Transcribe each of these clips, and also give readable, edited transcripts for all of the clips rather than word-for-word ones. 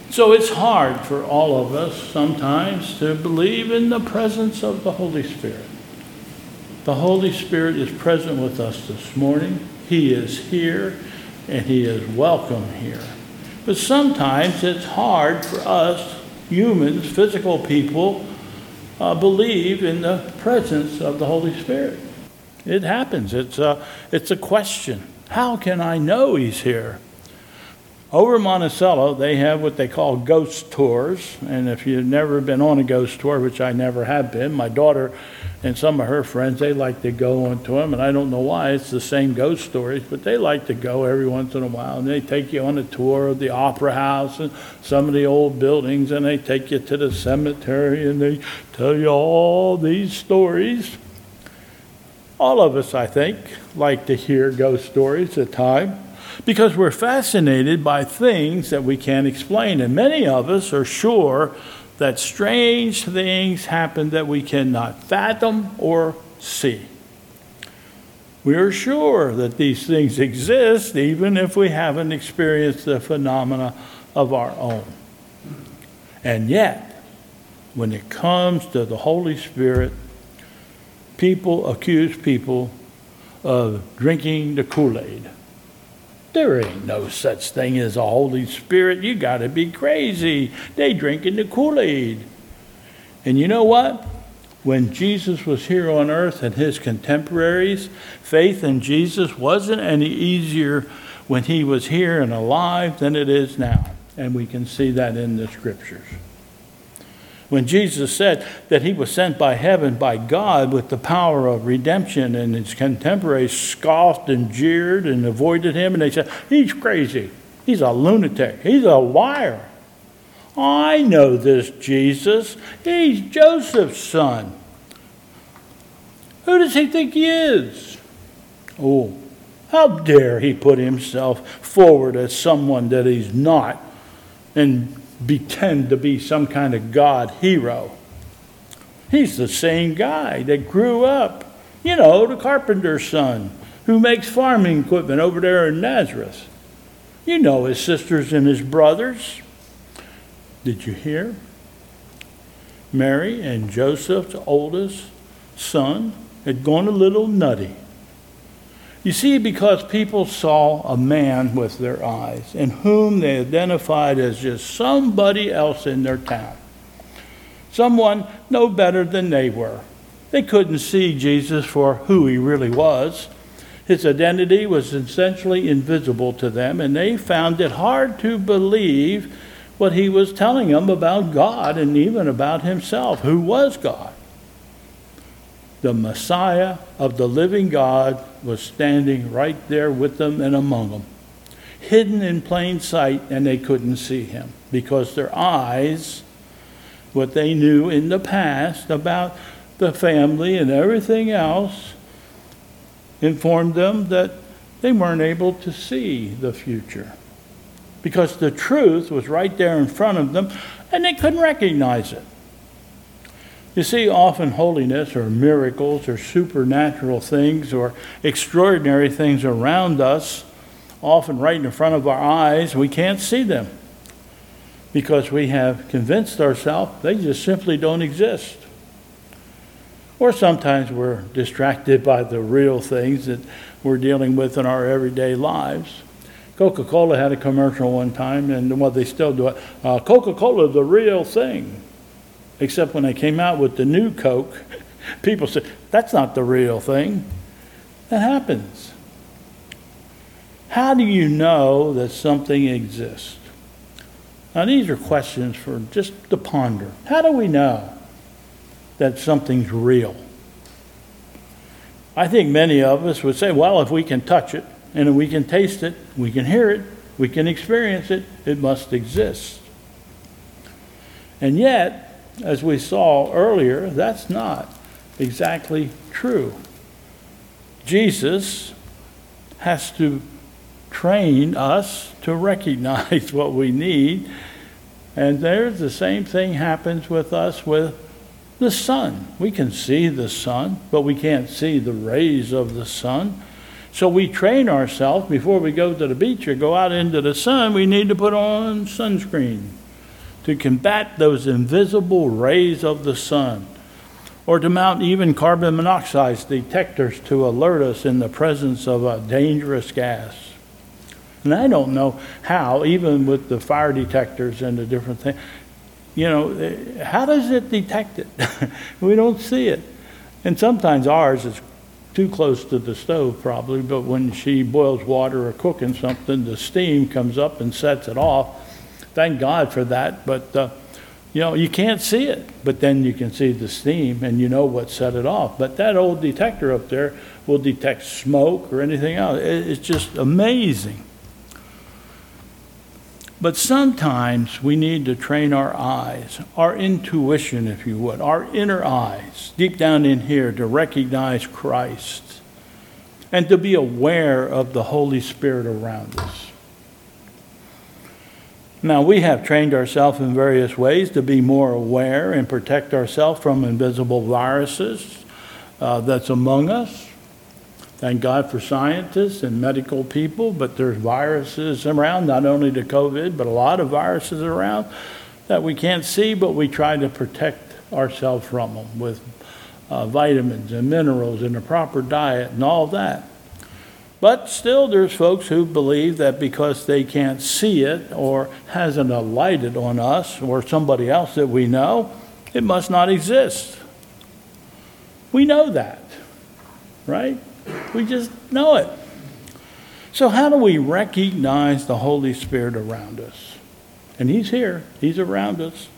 So it's hard for all of us sometimes to believe in the presence of the Holy Spirit. The Holy Spirit is present with us this morning. He is here, and He is welcome here. But sometimes it's hard for us, humans, physical people, believe in the presence of the Holy Spirit. It happens. It's a question. How can I know He's here? Over in Monticello, they have what they call ghost tours. And if you've never been on a ghost tour, which I never have been, my daughter and some of her friends, they like to go onto them. And I don't know why. It's the same ghost stories, but they like to go every once in a while. And they take you on a tour of the Opera House and some of the old buildings. And they take you to the cemetery and they tell you all these stories. All of us, I think, like to hear ghost stories at times, because we're fascinated by things that we can't explain. And many of us are sure that strange things happen that we cannot fathom or see. We are sure that these things exist, even if we haven't experienced the phenomena of our own. And yet, when it comes to the Holy Spirit, people accuse people of drinking the Kool-Aid. There ain't no such thing as a Holy Spirit. You got to be crazy. They drinking the Kool-Aid. And you know what? When Jesus was here on earth and his contemporaries, faith in Jesus wasn't any easier when he was here and alive than it is now. And we can see that in the scriptures. When Jesus said that he was sent by heaven, by God, with the power of redemption, and his contemporaries scoffed and jeered and avoided him, and they said, he's crazy. He's a lunatic. He's a liar. I know this Jesus. He's Joseph's son. Who does he think he is? Oh, how dare he put himself forward as someone that he's not and pretend to be some kind of God hero. He's the same guy that grew up, the carpenter's son who makes farming equipment over there in Nazareth. You know his sisters and his brothers. Did you hear? Mary and Joseph's oldest son had gone a little nutty. You see, because people saw a man with their eyes in whom they identified as just somebody else in their town. Someone no better than they were. They couldn't see Jesus for who he really was. His identity was essentially invisible to them, and they found it hard to believe what he was telling them about God and even about himself, who was God. The Messiah of the living God was standing right there with them and among them, hidden in plain sight, and they couldn't see him because their eyes, what they knew in the past about the family and everything else, informed them that they weren't able to see the future because the truth was right there in front of them and they couldn't recognize it. You see, often holiness or miracles or supernatural things or extraordinary things around us, often right in front of our eyes, we can't see them because we have convinced ourselves they just simply don't exist. Or sometimes we're distracted by the real things that we're dealing with in our everyday lives. Coca-Cola had a commercial one time, and they still do it. Coca-Cola, the real thing. Except when they came out with the new Coke, people said, that's not the real thing. That happens. How do you know that something exists? Now, these are questions for just to ponder. How do we know that something's real? I think many of us would say, well, if we can touch it, and if we can taste it, we can hear it, we can experience it, it must exist. And yet, as we saw earlier, that's not exactly true. Jesus has to train us to recognize what we need. And there's the same thing happens with us with the sun. We can see the sun, but we can't see the rays of the sun. So we train ourselves before we go to the beach or go out into the sun, we need to put on sunscreen. to combat those invisible rays of the sun, or to mount even carbon monoxide detectors to alert us in the presence of a dangerous gas. And I don't know how, even with the fire detectors and the different things, how does it detect it? We don't see it. And sometimes ours is too close to the stove probably, but when she boils water or cooking something, the steam comes up and sets it off. Thank God for that. But, you can't see it, but then you can see the steam and you know what set it off. But that old detector up there will detect smoke or anything else. It's just amazing. But sometimes we need to train our eyes, our intuition, if you would, our inner eyes, deep down in here, to recognize Christ and to be aware of the Holy Spirit around us. Now, we have trained ourselves in various ways to be more aware and protect ourselves from invisible viruses that's among us. Thank God for scientists and medical people, but there's viruses around, not only the COVID, but a lot of viruses around that we can't see, but we try to protect ourselves from them with vitamins and minerals and a proper diet and all that. But still, there's folks who believe that because they can't see it or hasn't alighted on us or somebody else that we know, it must not exist. We know that, right? We just know it. So how do we recognize the Holy Spirit around us? And He's here. He's around us.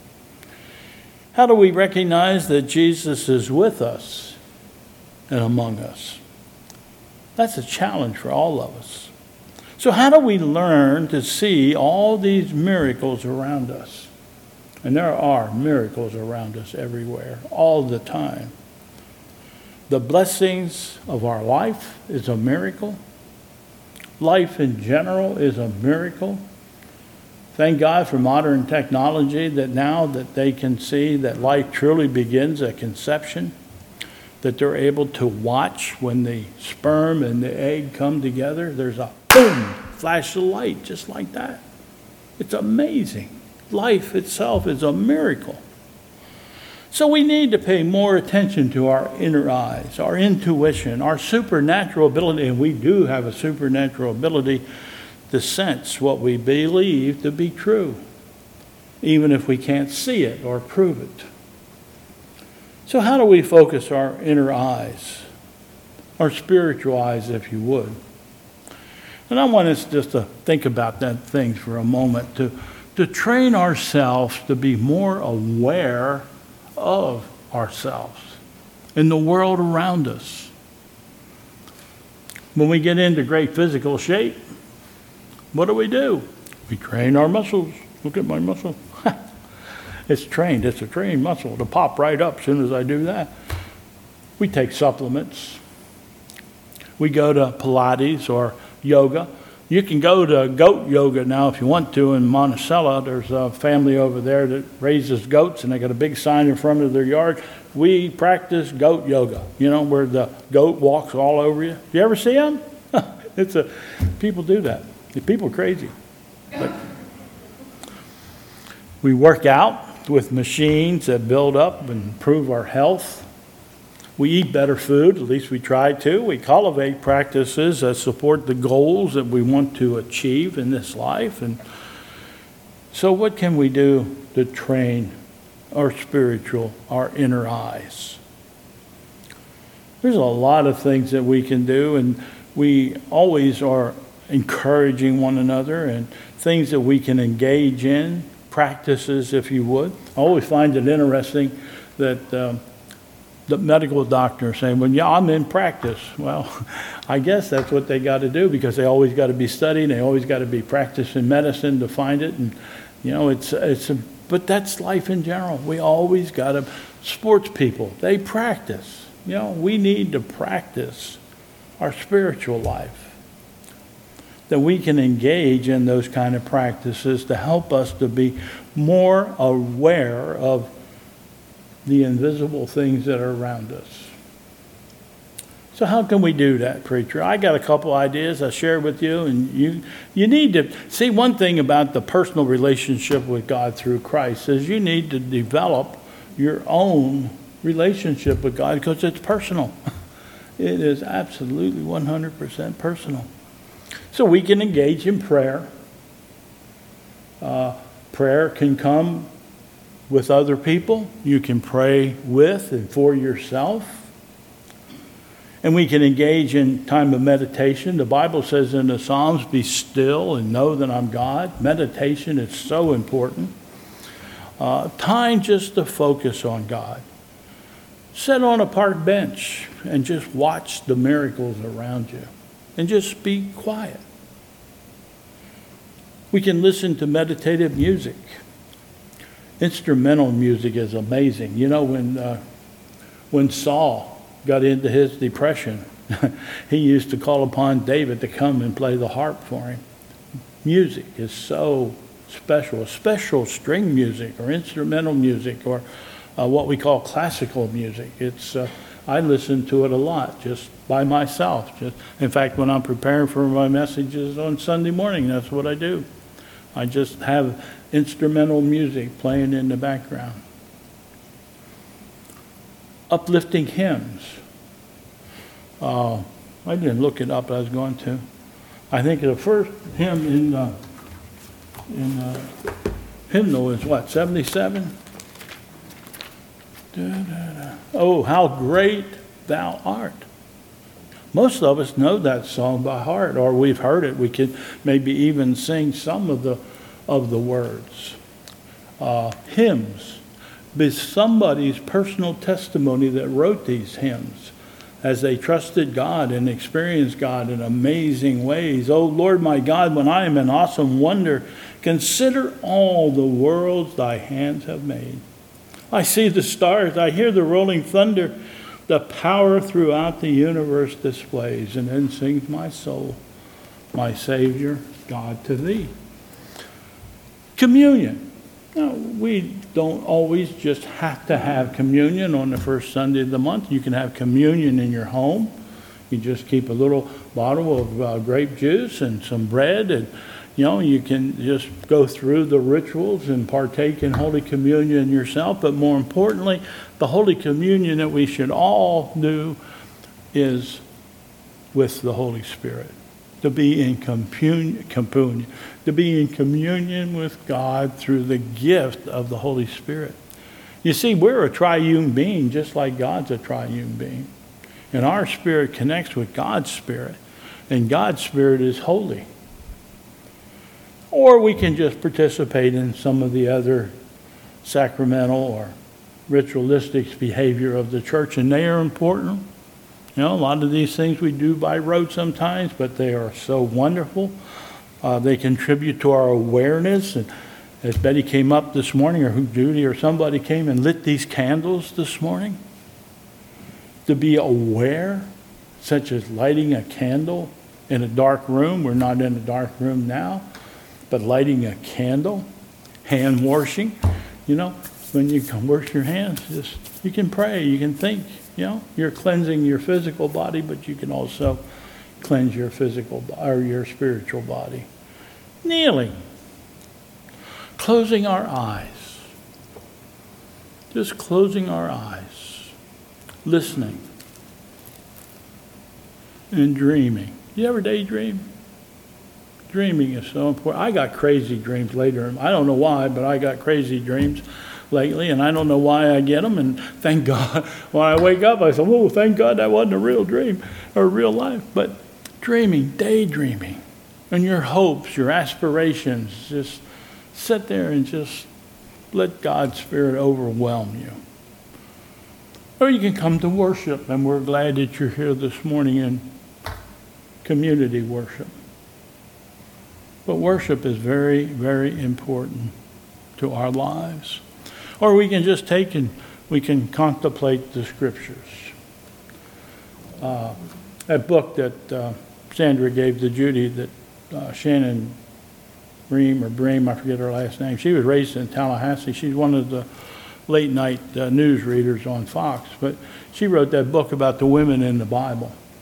How do we recognize that Jesus is with us and among us? That's a challenge for all of us. So how do we learn to see all these miracles around us? And there are miracles around us everywhere, all the time. The blessings of our life is a miracle. Life in general is a miracle. Thank God for modern technology that now that they can see that life truly begins at conception, that they're able to watch when the sperm and the egg come together. There's a boom, flash of light just like that. It's amazing. Life itself is a miracle. So we need to pay more attention to our inner eyes, our intuition, our supernatural ability, and we do have a supernatural ability to sense what we believe to be true, even if we can't see it or prove it. So how do we focus our inner eyes, our spiritual eyes, if you would? And I want us just to think about that thing for a moment, to train ourselves to be more aware of ourselves in the world around us. When we get into great physical shape, what do? We train our muscles. Look at my muscle. It's trained. It's a trained muscle to pop right up as soon as I do that. We take supplements. We go to Pilates or yoga. You can go to goat yoga now if you want to in Monticello. There's a family over there that raises goats, and they got a big sign in front of their yard. We practice goat yoga, where the goat walks all over you. You ever see them? People do that. People are crazy. But we work out with machines that build up and improve our health. We eat better food, at least we try to. We cultivate practices that support the goals that we want to achieve in this life. And so what can we do to train our inner eyes? There's a lot of things that we can do, and we always are encouraging one another and things that we can engage in, practices, if you would. I always find it interesting that the medical doctor saying, well, yeah, I'm in practice. Well, I guess that's what they got to do because they always got to be studying. They always got to be practicing medicine to find it. And, but that's life in general. We always got to, sports people, they practice. We need to practice our spiritual life. That we can engage in those kind of practices to help us to be more aware of the invisible things that are around us. So how can we do that, preacher? I got a couple ideas I share with you, and you need to see one thing about the personal relationship with God through Christ is you need to develop your own relationship with God because it's personal. It is absolutely 100% personal. So we can engage in prayer. Prayer can come with other people. You can pray with and for yourself. And we can engage in time of meditation. The Bible says in the Psalms, be still and know that I'm God. Meditation is so important. Time just to focus on God. Sit on a park bench and just watch the miracles around you. And just be quiet. We can listen to meditative music. Instrumental music is amazing. You know, when Saul got into his depression, he used to call upon David to come and play the harp for him. Music is so special, special string music or instrumental music or what we call classical music. I listen to it a lot just by myself. In fact, when I'm preparing for my messages on Sunday morning, that's what I do. I just have instrumental music playing in the background. Uplifting hymns. I didn't look it up, I was going to. I think the first hymn in hymnal is what, 77? Oh, how great thou art. Most of us know that song by heart, or we've heard it. We could maybe even sing some of the words. Hymns. It's somebody's personal testimony that wrote these hymns as they trusted God and experienced God in amazing ways. Oh, Lord my God, when I am in awesome wonder, consider all the worlds thy hands have made. I see the stars, I hear the rolling thunder, the power throughout the universe displays. And then sings my soul, my Savior, God, to thee. Communion. Now, we don't always just have to have communion on the first Sunday of the month. You can have communion in your home. You just keep a little bottle of grape juice and some bread, and you can just go through the rituals and partake in Holy Communion yourself. But more importantly, the Holy Communion that we should all do is with the Holy Spirit. To be in to be in communion with God through the gift of the Holy Spirit. You see, we're a triune being, just like God's a triune being. And our spirit connects with God's spirit. And God's spirit is holy. Or we can just participate in some of the other sacramental or ritualistic behavior of the church, and they are important. A lot of these things we do by rote sometimes, but they are so wonderful. They contribute to our awareness. And as Betty came up this morning, or Judy or somebody came and lit these candles this morning, to be aware, such as lighting a candle in a dark room. We're not in a dark room now, but lighting a candle, hand washing. When you can wash your hands, you can pray, you can think. You're cleansing your physical body, but you can also cleanse your physical or your spiritual body. Kneeling. Closing our eyes. Just closing our eyes. Listening. And dreaming. You ever daydream? Dreaming is so important. I got crazy dreams later. I don't know why, but I got crazy dreams lately, and I don't know why I get them, and thank God. When I wake up, I say, oh, thank God that wasn't a real dream or real life. But dreaming, daydreaming, and your hopes, your aspirations, just sit there and just let God's Spirit overwhelm you. Or you can come to worship, and we're glad that you're here this morning in community worship. But worship is very, very important to our lives. Or we can just take and we can contemplate the Scriptures. That book that Sandra gave to Judy, that Shannon Bream, I forget her last name. She was raised in Tallahassee. She's one of the late night news readers on Fox. But she wrote that book about the women in the Bible.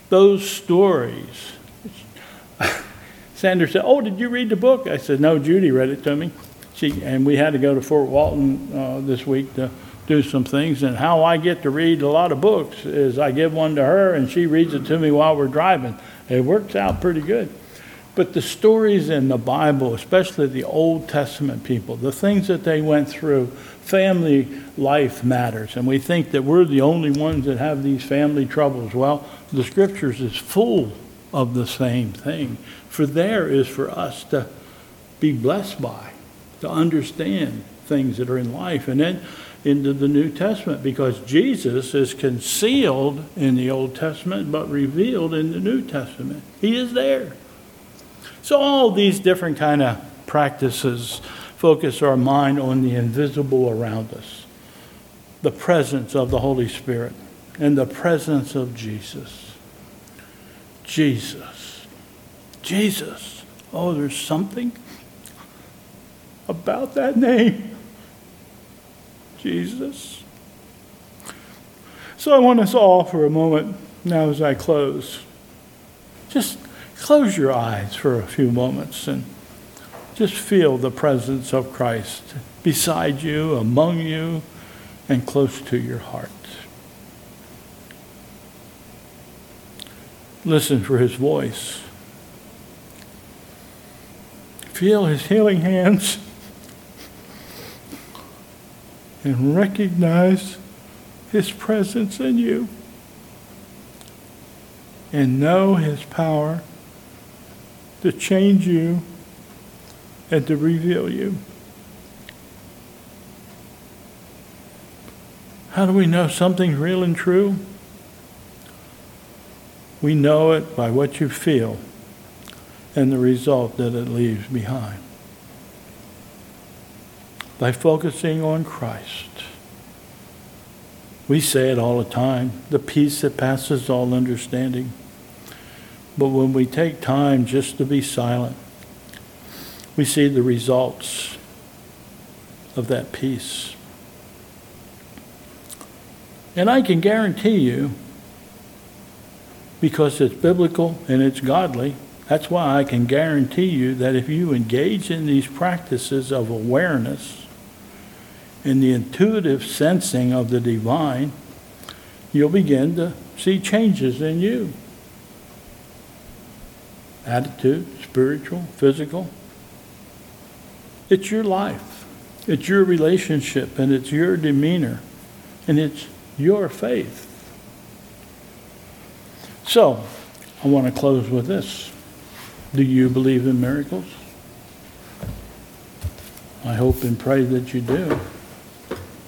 Those stories. Sandra said, "Oh, did you read the book?" I said, "No, Judy read it to me." And we had to go to Fort Walton this week to do some things. And how I get to read a lot of books is I give one to her and she reads it to me while we're driving. It works out pretty good. But the stories in the Bible, especially the Old Testament people, the things that they went through, family life matters. And we think that we're the only ones that have these family troubles. Well, the Scriptures is full of the same thing. For there is for us to be blessed by, to understand things that are in life. And then into the New Testament, because Jesus is concealed in the Old Testament but revealed in the New Testament. He is there. So all these different kind of practices focus our mind on the invisible around us, the presence of the Holy Spirit and the presence of Jesus. Jesus. Oh, there's something about that name. Jesus. So I want us all for a moment now as I close. Just close your eyes for a few moments and just feel the presence of Christ beside you, among you, and close to your heart. Listen for his voice. Feel his healing hands and recognize his presence in you. And know his power to change you and to reveal you. How do we know something's real and true? We know it by what you feel and the result that it leaves behind. By focusing on Christ. We say it all the time, the peace that passes all understanding. But when we take time just to be silent, we see the results of that peace. And I can guarantee you, because it's biblical and it's godly, that's why I can guarantee you that if you engage in these practices of awareness, in the intuitive sensing of the divine, you'll begin to see changes in you. Attitude, spiritual, physical. It's your life. It's your relationship, and it's your demeanor, and it's your faith. So, I want to close with this. Do you believe in miracles? I hope and pray that you do.